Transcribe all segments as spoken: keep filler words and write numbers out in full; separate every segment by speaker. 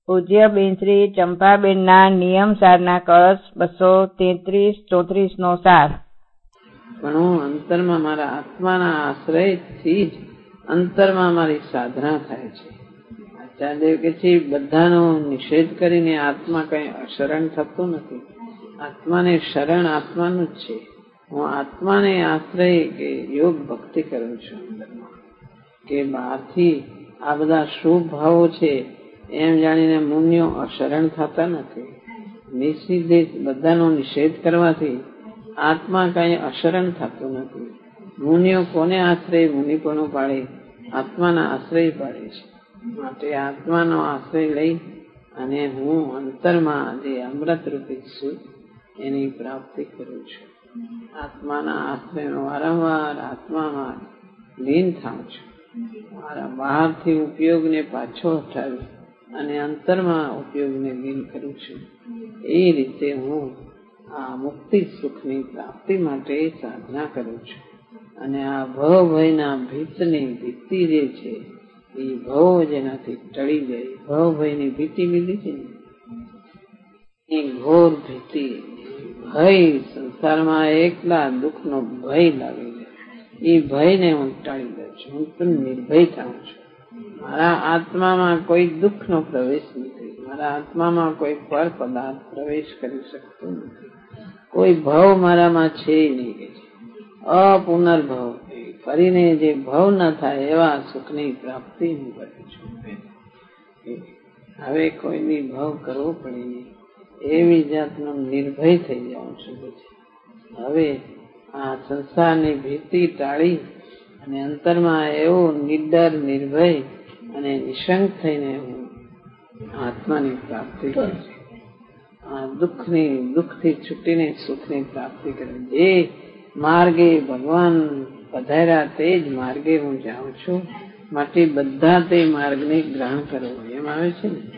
Speaker 1: પૂજ્ય બેન શ્રી ચંપાબેનના નિયમ સારના કળશ બસો તેત્રીસ ચોત્રીસ નો સાર.
Speaker 2: પણ હું અંતરમાં મારા આત્માના આશ્રયથી જ અંતરમાં મારી સાધના થાય છે. આચાર્ય કે છે બધાનો નિષેધ કરીને આત્મા કઈ અશરણ થતું નથી. આત્માને શરણ આત્માનું જ છે. હું આત્માને આશ્રય કે યોગ ભક્તિ કરું છું અંદરમાં, કે બહારથી આ બધા શુભ ભાવો છે એમ જાણીને મુનિઓ અશરણ થતા નથી. નિષિદ્ધ બધાનો નિષેધ કરવાથી આત્મા કઈ અશરણ થતું નથી. મુનિઓ કોને આશ્રય મુનિપણું પાડે? આત્માના આશ્રય પાડે છે. માટે આત્માનો આશ્રય લઈ અને હું અંતરમાં જે અમૃત રૂપી છું એની પ્રાપ્તિ કરું છું. આત્માના આશ્રયનો વારંવાર આત્મામાં લીન થાઉં છું. મારા બહારથી ઉપયોગને પાછો હટાવી અને અંતરમાં ઉપયોગને લીન કરું છું. એ રીતે હું આ મુક્તિ સુખની પ્રાપ્તિ માટે સાધના કરું છું. અને આ ભવ ભયના ભીતની ભીતિ જે છે એ ભવ જેનાથી ટળી જાય, ભવ ભયની ભીતિ લીધી છે ને એ ઘોર ભીતિ, ભય, સંસારમાં એકલા દુઃખનો ભય લાગી જાય, એ ભયને હું ટાળી દઉં છું. હું તો નિર્ભય થાઉં છું. મારા આત્મામાં કોઈ દુઃખનો પ્રવેશ નથી. મારા આત્મામાં કોઈ પર પદાર્થ પ્રવેશ કરી શકતો નથી. કોઈ ભવ મારામાં છે નહીં કે છે અપુનર્ભવ, ફરીને જે ભવ ન થાય એવા સુખની પ્રાપ્તિ હું કરું છું. હવે કોઈની ભવ કરવો પડે નહીં એવી જાતનો નિર્ભય થઈ જાઉં છું. હવે આ સંસારની ભીતિ ટાળી અને અંતરમાં એવું નિડર, નિર્ભય અને નિશંક થઈને હું આત્માની પ્રાપ્તિ કરું છું. આ દુઃખની દુઃખથી છૂટીને સુખની પ્રાપ્તિ કરું. જે માર્ગે ભગવાન પધાર્યા તે જ માર્ગે હું જાઉં છું. માટે બધા તે માર્ગને ગ્રહણ કરવો એમ આવે છે ને.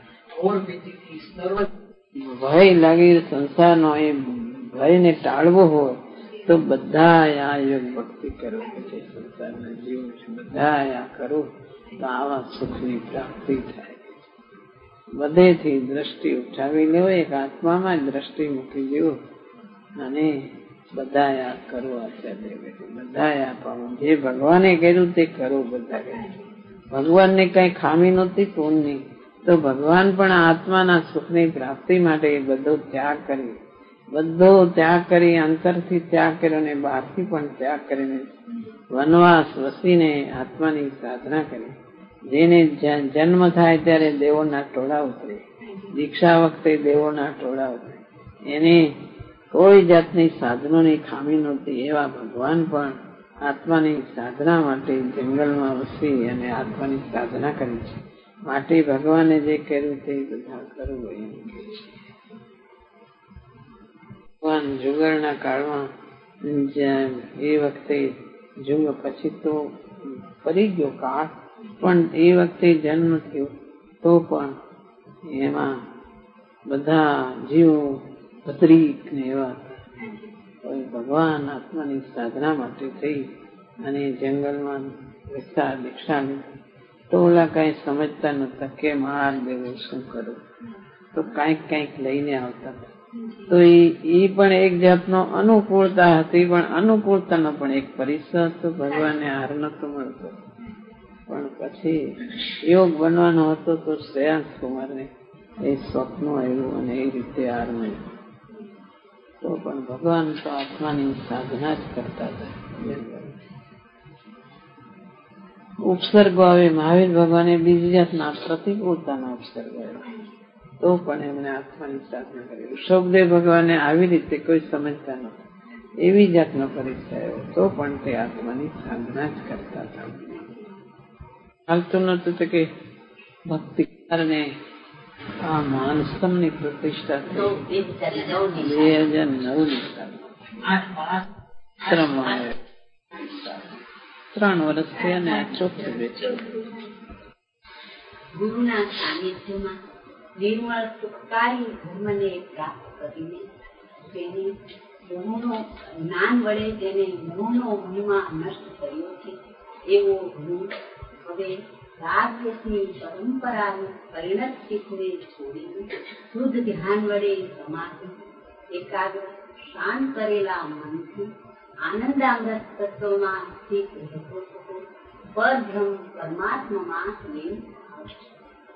Speaker 2: ભય લાગી સંસારનો એ ભયને ટાળવો હોય તો બધા આ યોગ ભક્તિ કરો છે. સંસારના જીવો છે બધા આ કરો તો આવા સુખની પ્રાપ્તિ થાય. બધેથી દ્રષ્ટિ ઉઠાવી લેવો, એક આત્મામાં દ્રષ્ટિ મૂકી દેવો અને બધા આ કરો. આચાર્ય બધા આ પામો. જે ભગવાને કર્યું તે કરો. બધા કર્યું. ભગવાનને કઈ ખામી નહોતી પૂર્ણની, તો ભગવાન પણ આત્માના સુખની પ્રાપ્તિ માટે બધો ત્યાગ કરી, બધો ત્યાગ કરી, અંતરથી ત્યાગ કર્યો અને બહારથી પણ ત્યાગ કરીને વનવાસ વસીને આત્માની સાધના કરી. જેને જન્મ થાય ત્યારે દેવોના ટોળા ઉતરે, દીક્ષા વખતે દેવોના ટોળા ઉતરે, એને કોઈ જાતની સાધનોની ખામી નહોતી. એવા ભગવાન પણ આત્માની સાધના માટે જંગલમાં વસી અને આત્માની સાધના કરી છે. માટે ભગવાને જે કર્યું તે બધા કરવું એમ કે છે. ભગવાન જુગરના કાળમાં એ વખતે જુગ પછી તો ફરી ગયો કાળ, પણ એ વખતે જન્મ થયો તો પણ એમાં બધા જીવો ભદ્રીક ને એવા ભગવાન આત્માની સાધના માટે થઈ અને જંગલમાં વિસ્તાર દીક્ષા લીધી. તો ઓલા કઈ સમજતા નતા કે માર દેવો શું કરું, તો કઈક કઈક લઈને આવતા. તો એ પણ એક જાતનો અનુકૂળતા હતી, પણ અનુકૂળતાનો પણ એક પરિસર હતો. ભગવાનને હાર નતો મળતો, પણ પછી યોગ બનવાનો હતો તો શ્રેયાંસ કુમારને એ સ્વપ્ન આવ્યું અને એ રીતે હાર મળ્યો. તો પણ ભગવાન તો આત્માની સાધના જ કરતા હતા. ઉપસર્ગો આવે. મહાવીર ભગવાને બીજી જાતના પ્રતિકૂળતાના ઉપસર્ગો આવ્યા તો પણ એમણે આત્માની સાધના કરી. ઋષભદેવ ભગવાને આવી રીતે કોઈ સમજતા નહોતા, એવી જાતનો પરિચય આવ્યો તો પણ તે આત્માની સાધના જ કરતા હતા. હાલતું નતું તો કે ભક્તિ કારણે આ માનસમની પ્રતિષ્ઠા થઈ બે હજાર નવ ની ત્રણ વર્ષ થયા ને આ ચોથું બેચ.
Speaker 3: ગુરુના સાનિધ્યમાં નિર્મળ સુખકારી ધર્મને પ્રાપ્ત કરીને તેને મોહનો જ્ઞાન વડે તેને મોહનો મહિમા નષ્ટ કર્યો છે. એવો ગુરુ હવે રાગદેશની પરંપરાનું પરિણત ચિત્તને છોડીને શુદ્ધ ધ્યાન વડે સમાધિ એકાગ્ર શાંત કરેલા મનથી આનંદામૃત તત્વમાં સ્થિત રહેતો થતો પરબ્રહ્મ પરમાત્મામાં લીન આવશે.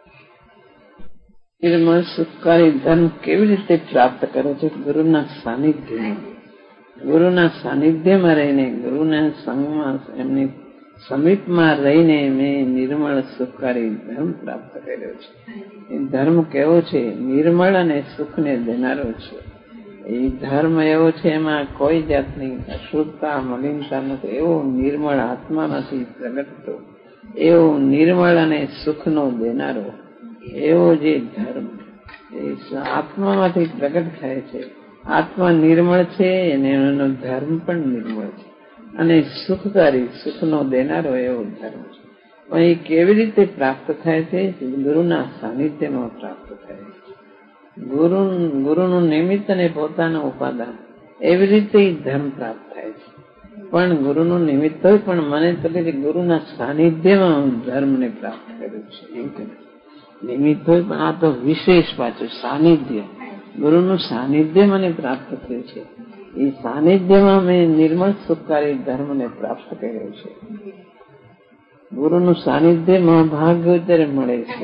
Speaker 2: નિર્મળ સુખકારી ધર્મ કેવી રીતે પ્રાપ્ત કરે છે? ગુરુના સાનિધ્યમાં. ગુરુના સાનિધ્યમાં રહીને, ગુરુના સંગમાં, એમની સમીપમાં રહીને મેં નિર્મળ સુખકારી ધર્મ પ્રાપ્ત કર્યો છે. એ ધર્મ કેવો છે? નિર્મળ અને સુખને દેનારો છે. એ ધર્મ એવો છે એમાં કોઈ જાતની અશુદ્ધતા, મલિનતા નથી. એવો નિર્મળ આત્મામાંથી પ્રગટતો, એવો નિર્મળ અને સુખનો દેનારો એવો જે ધર્મ એ આત્મામાંથી પ્રગટ થાય છે. આત્મા નિર્મળ છે અને એનો ધર્મ પણ નિર્મળ છે અને સુખકારી, સુખનો દેનારો એવો ધર્મ છે. પણ એ કેવી રીતે પ્રાપ્ત થાય છે? ગુરુના સાનિધ્યમાં પ્રાપ્ત થાય છે. ગુરુ ગુરુનું નિમિત્ત અને પોતાનું ઉપાદાન, એવી રીતે ધર્મ પ્રાપ્ત થાય છે. પણ ગુરુનું નિમિત્ત હોય, પણ મને તો કે ગુરુના સાનિધ્યમાં ધર્મને પ્રાપ્ત કર્યું છે. એમ કે નિમિત્ત હોય, પણ આ તો વિશેષ પાછું સાનિધ્ય. ગુરુનું સાનિધ્ય મને પ્રાપ્ત થયું છે. એ સાનિધ્યમાં મેં નિર્મળ સુખકારી ધર્મને પ્રાપ્ત કર્યો છે. ગુરુનું સાનિધ્ય મહાભાગ્ય ત્યારે મળે છે.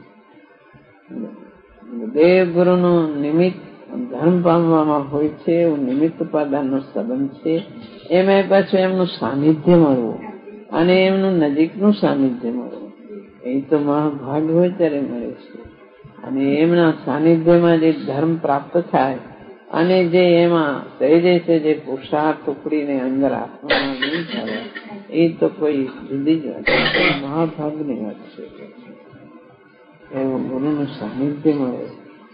Speaker 2: દેવ ગુરુનું નિમિત્ત ધર્મ પામવામાં હોય છે, એવું નિમિત્ત ઉપાદાનનો સંબંધ છે. એમાં પાછું એમનું સાનિધ્ય મળવું અને એમનું નજીકનું સાનિધ્ય મળવું, એ તો મહાભાગ્ય હોય ત્યારે મળે છે. અને એમના સાનિધ્યમાં જે ધર્મ પ્રાપ્ત થાય અને જે એમાં થઈ જાય છે, જે પુરુષાર્થ ઉપડીને અંદર આત્મામાં નહીં થાય, એ તો કોઈ જુદી જ વાત છે, મહાભાગની વાત છે. એવું ગુરુનું સાનિધ્ય મળે,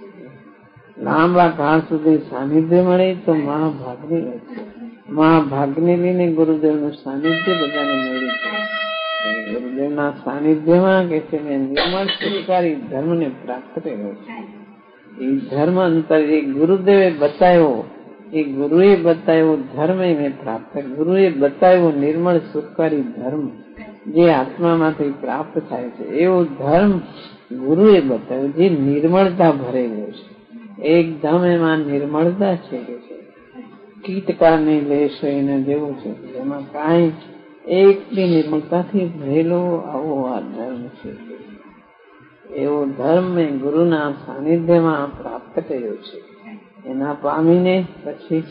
Speaker 2: લાંબા કાળ સુધી સાનિધ્ય મળે તો મહાભાગની વાત છે. મહાભાગને લઈને ગુરુદેવનું સાનિધ્ય બધાને મળ્યું છે. ગુરુદેવના સાનિધ્યમાં કે છે મેં નિર્મળ સુખકારી ધર્મને પ્રાપ્ત કર્યો છે. એ ધર્મ અંતર એ ગુરુદેવે બતાવ્યો, એ ગુરુએ બતાવ્યો ધર્મ મેં પ્રાપ્ત, ગુરુએ બતાવ્યો નિર્મળ સુખકારી ધર્મ જે આત્મામાંથી પ્રાપ્ત થાય છે, એવો ધર્મ ગુરુએ બતાવ્યો જે નિર્મળતા ભરેલો છે. એકદમ એમાં નિર્મળતા છે કે છે કીટકાની લેશ એને જેવું છે, એમાં કાંઈ એકની નિર્મળતાથી ભરેલો આવો આ ધર્મ છે. એવો ધર્મ મેં ગુરુના સાનિધ્યમાં પ્રાપ્ત કર્યો છે. એના પામીને પછી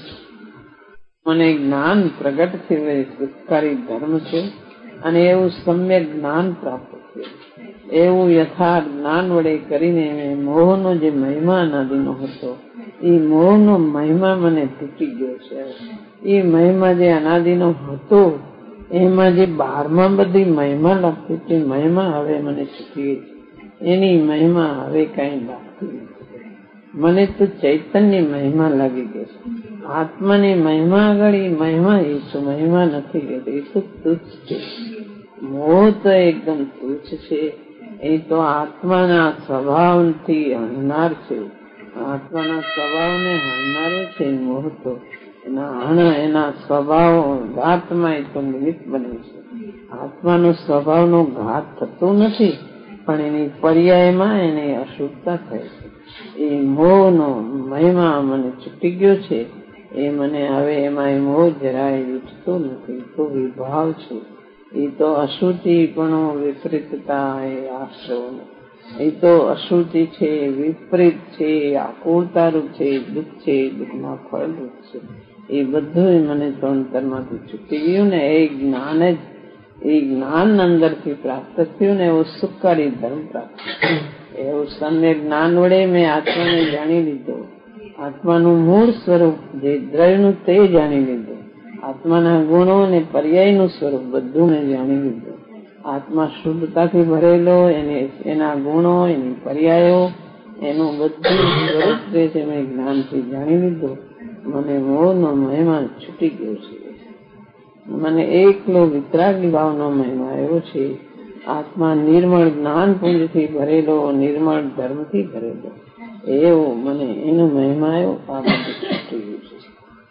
Speaker 2: મને જ્ઞાન પ્રગટ થયું, સુખકારી ધર્મ છે અને એવું સમ્યક જ્ઞાન પ્રાપ્ત થયું. એવું યથાર્થ જ્ઞાન વડે કરીને મોહનો જે મહિમા અનાદિનો હતો, એ મોહનો મહિમા મને તૂટી ગયો છે. એ મહિમા જે અનાદિનો હતો, એમાં જે બહારમાં બધી મહિમા લાગતી હતી, મહિમા હવે મને છૂટી ગઈ. એની મહિમા હવે કઈ લાગતી નથી. મને તો ચૈતન્ય મહિમા લાગી ગઈ છે. આત્માની મહિમા આગળ એ મહિમા એ તો મહિમા નથી રહેતી, એ તો તુચ્છ છે. મોહ તો એકદમ તુચ્છ છે. એ તો આત્માના સ્વભાવથી હણનાર છે. આત્માના સ્વભાવને હણનારો છે મોહ તો. એના હણ એના સ્વભાવ ઘાતમાં એ તો નિમિત્ત બને છે. આત્માનો સ્વભાવનો ઘાત થતો નથી, પણ એની પર્યાયમાં એને અશુદ્ધતા થાય છે. એ મોહનો મહિમા મને છૂટી ગયો છે. એ મને હવે એમાં એ મોહ જરાય ઉઠતો નથી. તો વિભાવ છું. એ તો અશુચિ પણ વિપરીતતા, એ આશ્રવ એ તો અશુચિ છે, વિપરીત છે, આકુળતારૂપ છે, દુઃખ છે, દુઃખના ફળરૂપ છે. એ બધું મને તો અંતરમાંથી છૂટી ગયું ને. એ જ્ઞાન જ એ જ્ઞાન અંદરથી પ્રાપ્ત થયું ને, એવું સુખકારી ધર્મ પ્રાપ્ત થયું. એવું સમ્યક જ્ઞાન વડે મેં આત્માને જાણી લીધો. આત્માનું મૂળ સ્વરૂપ જે દ્રવ્યનું તે જાણી લીધું. આત્માના ગુણો અને પર્યાયનું સ્વરૂપ બધું મેં જાણી લીધું. આત્મા શુદ્ધતાથી ભરેલો, એને એના ગુણો, એની પર્યાયો, એનું બધું સ્વરૂપ જે છે મેં જ્ઞાનથી જાણી લીધું. મને મોહનો મહિમા છૂટી ગયો છે. મને એકલો વિતરાગી ભાવનો મહિમા આવ્યો છે. આત્મા નિર્મળ જ્ઞાન પુંજથી ભરેલો, નિર્મળ ધર્મથી ભરેલો, એવો મને એનો મહિમા આવ્યો. આ બધું છૂટી ગયું છે.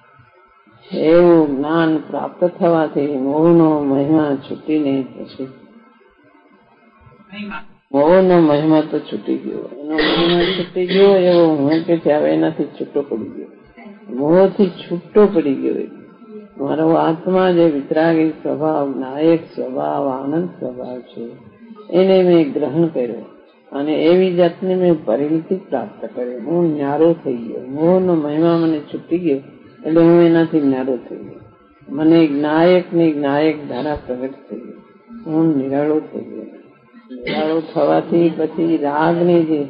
Speaker 2: એવું જ્ઞાન પ્રાપ્ત થવાથી મોહનો મહિમા છૂટીને પછી મોહનો મહિમા તો છૂટી ગયો, એનો મહિમા છૂટી ગયો એવો હું કે છે હવે એનાથી છૂટો પડી ગયો, મોહથી છૂટો પડી ગયો. મારો આત્મા જે વિતરાગી સ્વભાવ, નાયક સ્વભાવ, આનંદ સ્વભાવ છે એને મેં ગ્રહણ કર્યો અને એવી જાતને મેં પરિણતિ પ્રાપ્ત કરી. હું ન્યારો થઈ ગયો, મોહનો મહિમા મને છૂટી ગયો એટલે હું એનાથી ન્યારો થઈ ગયો. મને નાયક ની નાયક ધારા પ્રગટ થઈ ગઈ, હું નિરાળો થઈ ગયો. નિરાળો થવાથી પછી રાગ ની જે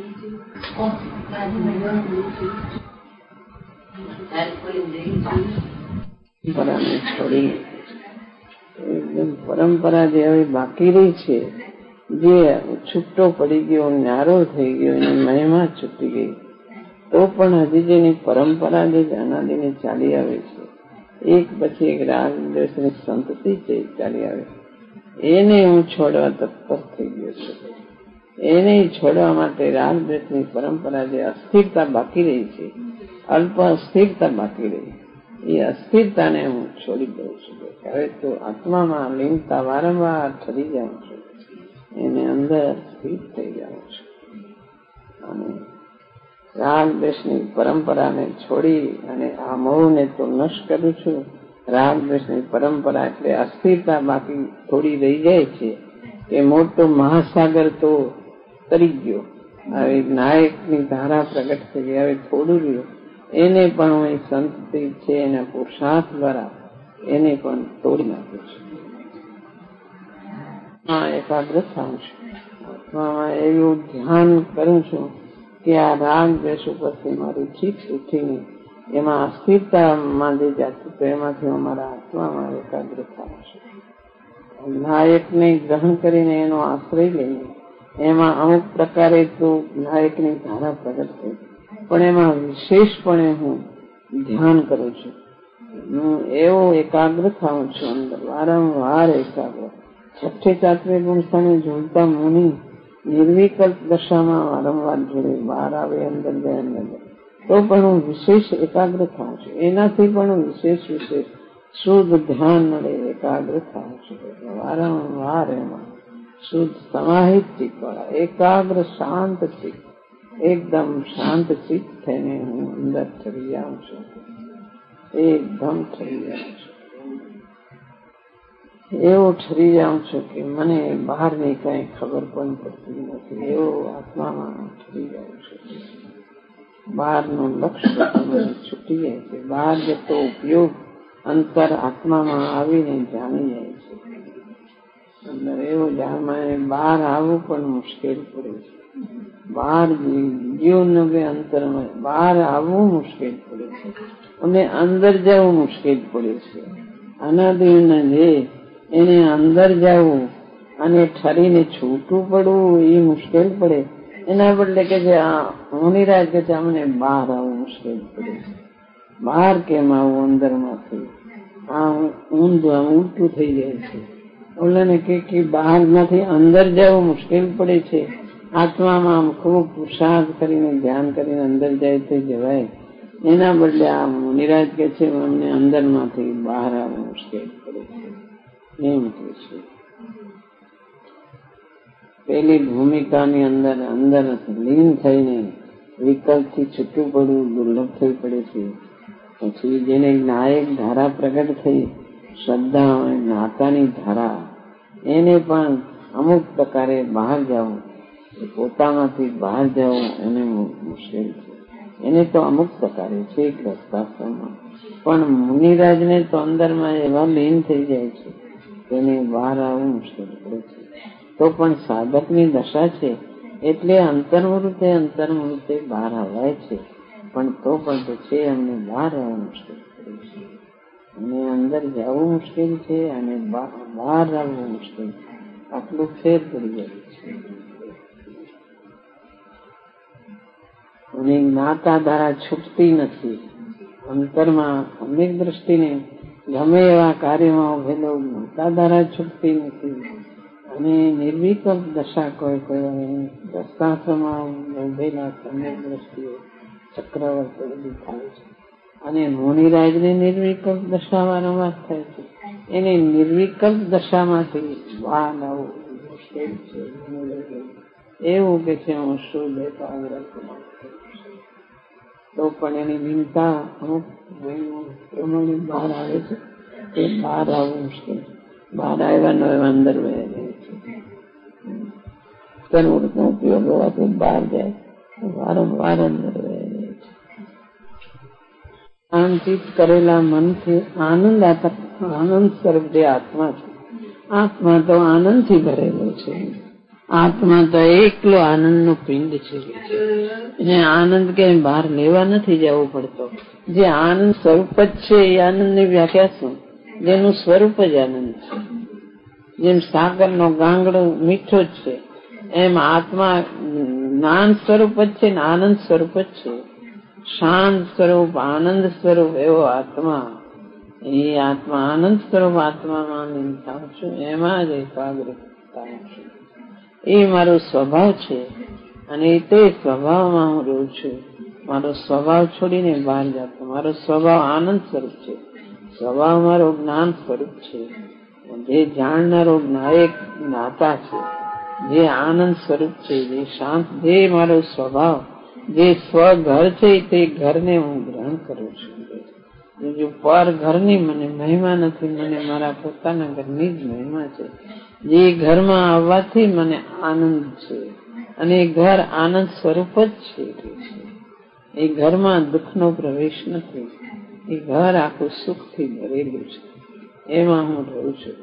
Speaker 2: પરંપરાને છોડી એકદમ પરંપરા જે હવે બાકી રહી છે, જે છૂટો પડી ગયો, ન્યારો થઈ ગયો, એની મહિમા છૂટી ગઈ, તો પણ હજી જેની પરંપરા જે અનાદિની ચાલી આવે છે, એક પછી એક રાગ દ્વેષની સંતતિ છે ચાલી આવે, એને હું છોડવા તત્પર થઈ ગયો છું. એને છોડવા માટે રાગ દ્વેષની પરંપરા જે અસ્થિરતા બાકી રહી છે, અલ્પ અસ્થિરતા બાકી રહી, એ અસ્થિરતાને હું છોડી દઉં છું. હવે તો આત્મામાં લીનતા વારંવાર ઠરી જાઉં છું, એને અંદર સ્થિર થઈ જાઉં છું અને રાગ દ્વેષની પરંપરાને છોડી અને આ મોહને તો નષ્ટ કરું છું. રાગ દ્વેષની પરંપરા એટલે અસ્થિરતા બાકી થોડી રહી જાય છે, એ મોટો મહાસાગર તો તરી ગયો, હવે નાયકની ધારા પ્રગટ થઈ ગઈ, હવે થોડું રહ્યું, એને પણ હું સંતતિ છે એના પુરુષાર્થ દ્વારા એને પણ તોડી નાખું છું. એકાગ્ર થાઉં છું, આત્મામાં એવું ધ્યાન કરું છું કે આ રાગ દ્વેષ ઉપરથી મારી ચીક ઉઠીને એમાં અસ્થિરતામાં જે જાતું તો એમાંથી અમારા આત્મામાં એકાગ્ર થાઉં છું. નાયકને ગ્રહણ કરીને એનો આશ્રય લઈને એમાં અમુક પ્રકારે તો નાયકની ધારા પ્રગટ થઈ, પણ એમાં વિશેષપણે હું ધ્યાન કરું છું. હું એવો એકાગ્ર થાઉં છું અંદર, વારંવાર એકાગ્ર. છઠ્ઠે સાતમે ગુણ સ્થાને ઝૂલતા મુનિ નિર્વિકલ્પ દશામાં વારંવાર જોડે, બહાર આવે અંદર જાય અંદર જાય, તો પણ હું વિશેષ એકાગ્ર થાઉં છું. એનાથી પણ હું વિશેષ વિશેષ શુદ્ધ ધ્યાન મળે, એકાગ્ર થાઉં છું. વારંવાર એમાં શુદ્ધ સમાહિત ચિત્ત વાળા એકાગ્ર શાંત ચિત્ત, એકદમ શાંત ચિત્ત થઈને હું અંદર ઠરી જાઉં છું, એકદમ ઠરી જાઉં છું. એવો ઠરી જાઉં છું કે મને બહારની કઈ ખબર પણ પડતી નથી, એવો આત્મામાં ઠરી જાઉં છું. બહારનું લક્ષ્ય મને છૂટી જાય છે, બહાર જતો ઉપયોગ અંતર આત્મામાં આવીને જાણી જાય છે. અંદર એવો જાણમાં બહાર આવવું પણ મુશ્કેલ પડે છે, બહાર જીવન અંતરમાં બહાર આવવું મુશ્કેલ પડે છે અને અંદર જવું મુશ્કેલ પડે છે. અનાદિના જે એને અંદર જવું અને ઠરીને છૂટું પડવું એ મુશ્કેલ પડે, એના બદલે કે છે મુનિરાજ કે છે અમને બહાર આવવું મુશ્કેલ પડે છે. બહાર કેમ આવું અંદર માંથી? આ ઊંધું આમ ઉલટું થઈ જાય છે. ઓલાને કે બહાર માંથી અંદર જવું મુશ્કેલ પડે છે, આત્મામાં આમ ખૂબ પુરુષાર્થ કરીને ધ્યાન કરીને અંદર જાય તો જવાય, એના બદલે આ મુનિરાજ કે છે અમને અંદર માંથી બહાર આવવું મુશ્કેલ પડે છે. એમ કે છે પેલી ભૂમિકાની અંદર અંદર લીન થઈને વિકલ્પ થી છૂટું પડવું દુર્લભ થઈ પડે છે. પછી જેને નાયક ધારા પ્રગટ થઈ, શ્રદ્ધા નાતાની ધારા, એને પણ અમુક પ્રકારે બહાર જવું, પોતામાંથી બહાર જવું એને મુશ્કેલ છે. એને તો અમુક પ્રકારે છે ગ્રસ્તાશ્રમમાં, પણ મુનિરાજને તો અંદરમાં એવા લીન થઈ જાય છે તેને બહાર આવવું મુશ્કેલ પડે છે. તો પણ સાધકની દશા છે એટલે અંતર્મૃતે અંતર્મૃતે બહાર આવાય છે, પણ તો પણ તો છે અમને બહાર આવવું મુશ્કેલ પડે છે, અને અંદર જવું મુશ્કેલ છે અને બહાર આવવું મુશ્કેલ છે. આટલું ફેર પડી જાય છે. અને જ્ઞાતા દ્વારા છૂટતી નથી. અંતરમાં અનેક દ્રષ્ટિને ગમે એવા કાર્યમાં ઉભેલો જ્ઞાતા દ્વારા છૂટતી નથી. અને નિર્વિકલ્પ દશા કોઈ કોઈ દસ્તાશ્રમમાં ઉભેલા અનેક દ્રષ્ટિઓ ચક્રવર્તી બધી થાય છે. અને મુનિરાજને નિર્વિકલ્પ દશા વારંવાર થાય છે. એને નિર્વિકલ્પ દશામાંથી બહાર આવવું નિષેધ છે એવું કે છે હું શુદ્ધ એકાગ્ર તો પણ એની નિંદા અમુક પ્રમાણે બહાર આવે છે. એ બહાર આવવું મુશ્કેલ. બહાર આવ્યાનો એવા અંદર વહે જાય છે. સર્વનો ઉપયોગ હોવાથી બહાર જાય વારંવાર અંદર વહે જાય છે. આનંદિત કરેલા મનથી આનંદ આનંદ સ્વરૂપ જે આત્મા છે. આત્મા તો આનંદથી ભરેલો છે. આત્મા તો એકલો આનંદ નો પિંડ છે. એને આનંદ ક્યાંય બહાર લેવા નથી જવું પડતો. જે આનંદ સ્વરૂપ જ છે એ આનંદ ની વ્યાખ્યા શું? જેનું સ્વરૂપ જ આનંદ છે. જેમ સાગર નો ગાંગડો મીઠો જ છે એમ આત્મા જ્ઞાન સ્વરૂપ જ છે ને આનંદ સ્વરૂપ જ છે. શાંત સ્વરૂપ આનંદ સ્વરૂપ એવો આત્મા. એ આત્મા આનંદ સ્વરૂપ આત્મામાં લીન થાઉં છું. એમાં જ એકાગ્ર થાઉં છું. એ મારો સ્વભાવ છે અને તે સ્વભાવમાં હું રહું છું. મારો સ્વભાવ છોડીને બહાર જતો. મારો સ્વભાવ આનંદ સ્વરૂપ છે. સ્વભાવ મારો જ્ઞાન સ્વરૂપ છે. જે જાણનારો એક જ્ઞાતા છે. જે આનંદ સ્વરૂપ છે. જે શાંત જે મારો સ્વભાવ જે સ્વઘર છે તે ઘરને હું ગ્રહણ કરું છું. જો પર ઘરની મને મહિમા નથી. મને મારા પોતાના ઘરની જ મહિમા છે. જે ઘરમાં આવવાથી મને આનંદ છે અને એ ઘર આનંદ સ્વરૂપ જ છે. એ ઘરમાં દુઃખનો પ્રવેશ નથી. એ ઘર આખું સુખથી ભરેલું છે. એમાં હું રહું છું.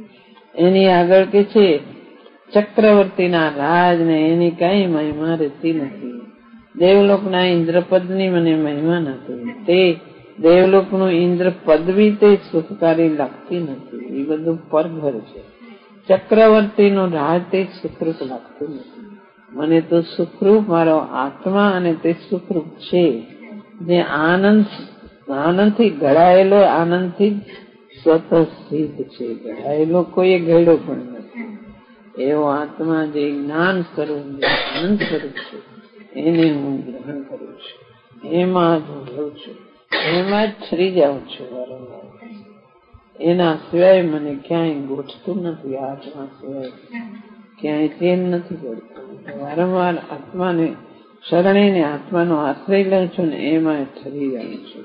Speaker 2: એની આગળ કે છે ચક્રવર્તીના રાજ ને એની કઈ મહિમા રહેતી નથી. દેવલોકના ઇન્દ્રપદની મને મહિમા નથી. તે દેવલોકનું ઇન્દ્ર પદવી તે સુખકારી લાગતી નથી. એ બધું પરઘર છે. ચક્રવર્તીનું રાજ તે સુખરૂપ લાગતું નથી. મને તો સુખરૂપ મારો આત્મા અને તે સુખરૂપ છે. જે આનંદ આનંદથી ઘડાયેલો આનંદથી સ્વતઃ સિદ્ધ છે. ઘડાયેલો કોઈ ઘડ્યો પણ નથી. એવો આત્મા જે જ્ઞાન સ્વરૂપ આનંદ સ્વરૂપ છે એને હું ગ્રહણ કરું છું. એમાં જ હું રહું છું. એમાં જ છરી જાઉં છું વારંવાર. એના સિવાય મને ક્યાંય ગોઠતું નથી. આત્મા સિવાય ક્યાંય ચેન નથી પડતું. વારંવાર આત્માને શરણે ને આત્માનો આશ્રય લઉં છું ને એમાં ઠરી જાઉં છું.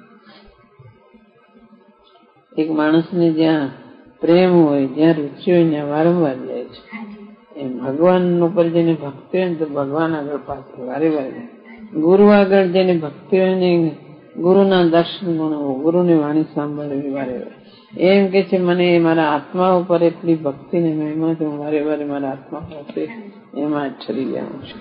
Speaker 2: એક માણસને જ્યાં પ્રેમ હોય જ્યાં રુચિ હોય ત્યાં વારંવાર જાય છે. એમ ભગવાન ઉપર જેને ભક્તિ હોય ને તો ભગવાન આગળ પાછળ વારે વારે. ગુરુ આગળ જેને ભક્તિ હોય ને ગુરુના દર્શન ગણવું ગુરુની વાણી સાંભળવી વારે વારે. એમ કે છે મને મારા આત્મા ઉપર એટલી ભક્તિ ને મહિમા છે હું વારે વારે મારા આત્મા પાસે એમાં ઠરી જાઉં છું.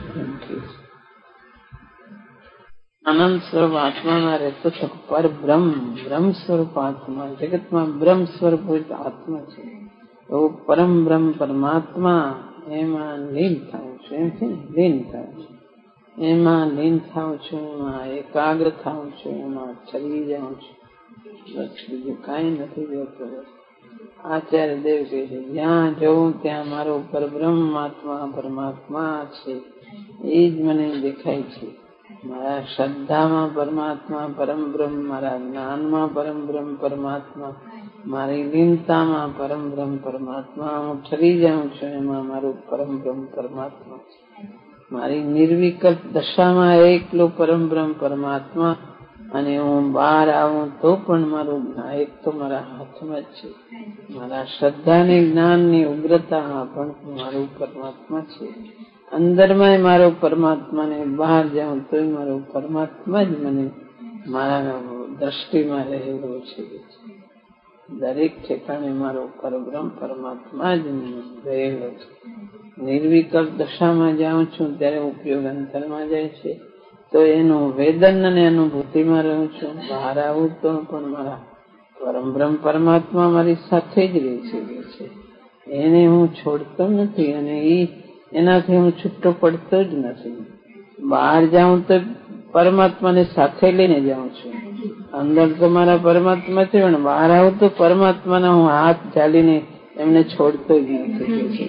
Speaker 2: આનંદ સ્વરૂપ આત્મામાં રહેતો તો પર બ્રહ્મ બ્રહ્મ સ્વરૂપ આત્મા. જગતમાં બ્રહ્મ સ્વરૂપ હોય તો આત્મા છે. તો પરમ બ્રહ્મ પરમાત્મા એમાં લીન થાઉં છું. એમ છે ને લીન થાઉં છું. એમાં લીન થાઉં છું. એમાં એકાગ્ર થાઉં છું. એમાં ઠરી જાઉં છું. બસ બીજું કઈ નથી જોતું. આચાર્ય દેવ કહે છે જ્યાં જવું ત્યાં મારો પરબ્રહ્મ આત્મા પરમાત્મા છે. એ જ મને દેખાય છે. મારા શ્રદ્ધામાં પરમાત્મા પરમ બ્રહ્મ, મારા જ્ઞાનમાં પરમ બ્રહ્મ પરમાત્મા, મારી લીનતામાં પરમ બ્રહ્મ પરમાત્મા. હું ઠરી જાઉં છું એમાં મારું પરમ બ્રહ્મ પરમાત્મા છે. મારી નિર્વિકલ્પ દશામાં એકલો પરમ બ્રહ્મ પરમાત્મા. અને હું બહાર આવું તો પણ મારું એક તો મારા હાથમાં જ છે. મારા શ્રદ્ધાની જ્ઞાનની ઉગ્રતામાં પણ મારું પરમાત્મા છે. અંદરમાં મારો પરમાત્મા ને બહાર જાઉં તો મારો પરમાત્મા જ મને મારા દ્રષ્ટિમાં રહેલો છે. દરેક ઠેકાણે મારો પરબ્રહ્મ પરમાત્મા જ રહેલો છે. નિર્વિકલ્પ દશામાં જાઉં છું ત્યારે ઉપયોગ અંતરમાં જાય છે. તો એનું વેદન અને અનુભૂતિમાં રહું છું. બહાર આવું તો પણ મારા પરમ બ્રહ્મ પરમાત્મા મારી સાથે જ રહે છે. એને હું છોડતો નથી અને એ એનાથી હું છૂટો પડતો જ નથી. બહાર જાઉં તો પરમાત્માને સાથે લઈને જાઉં છું. અંદર તો મારા પરમાત્મા છે પણ બહાર આવું તો પરમાત્માના હું હાથ ચાલીને એમને છોડતો જ નથી.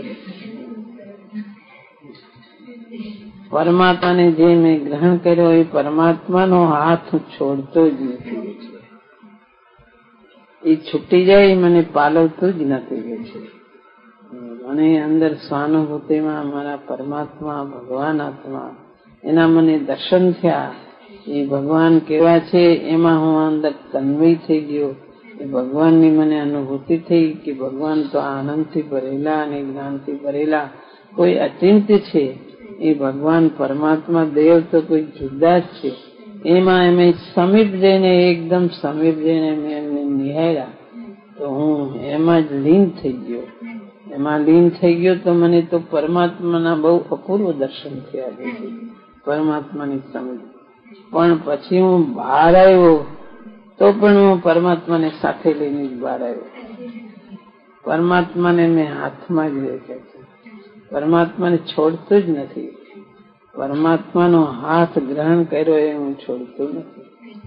Speaker 2: પરમાત્માને જે મેં ગ્રહણ કર્યો એ પરમાત્માનો હાથ છોડતો જ નથી. એ છૂટી જાય મને પાલવતું જ નથી. મને અંદર સ્વાનુભૂતિમાં મારા પરમાત્મા ભગવાન આત્મા એના મને દર્શન થયા. એ ભગવાન કેવા છે એમાં હું અંદર તન્મય થઈ ગયો. એ ભગવાનની મને અનુભૂતિ થઈ કે ભગવાન તો આનંદથી ભરેલા અને જ્ઞાનથી ભરેલા કોઈ અચિંત્ય છે. એ ભગવાન પરમાત્મા દેવ તો કોઈ જુદા જ છે. એમાં એમ સમીપ જઈને એકદમ સમીપ જઈને મેં એમને નિહાળ્યા તો હું એમાં જ લીન થઈ ગયો. એમાં લીન થઈ ગયો તો મને તો પરમાત્માના બહુ અપૂર્વ દર્શન થયા. પરમાત્માની સમીપ પણ પછી હું બહાર આવ્યો તો પણ હું પરમાત્માને સાથે લઈને જ બહાર આવ્યો. પરમાત્માને મેં હાથમાં જ રાખ્યા છે. પરમાત્માને છોડતો જ નથી. પરમાત્માનો હાથ ગ્રહણ કર્યો એ હું છોડતો નથી.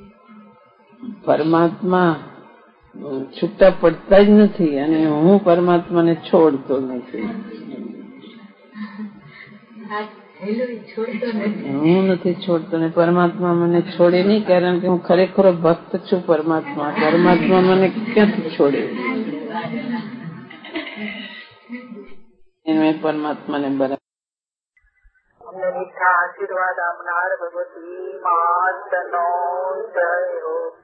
Speaker 2: પરમાત્મા છૂટા પડતા જ નથી અને હું પરમાત્માને છોડતો નથી. હું નથી છોડતો ને પરમાત્મા મને છોડે નહીં, કારણ કે હું ખરેખરો ભક્ત છું. પરમાત્મા પરમાત્મા મને ક્યાંથી છોડે? મેં પરમાત્માને બરાબર
Speaker 4: આશીર્વાદ આપનાર ભગવતી માતનો જય હો.